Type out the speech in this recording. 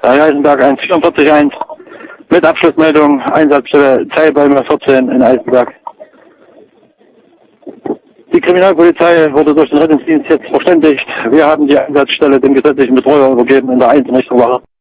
Eisenberg 144.1 mit Abschlussmeldung, Einsatzstelle Zeilbäume 14 in Eisenberg. Die Kriminalpolizei wurde durch den Rettungsdienst jetzt verständigt. Wir haben die Einsatzstelle dem gesetzlichen Betreuer übergeben in der Einrichtung Wache.